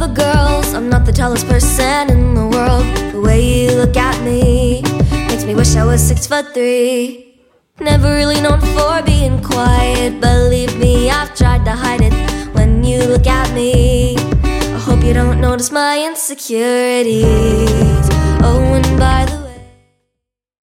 other girls, I'm not the tallest person in the world. The way you look at me makes me wish I was 6'3". Never really known for being quiet. Believe me, I've tried to hide it when you look at me. I hope you don't notice my insecurities. Oh, and by the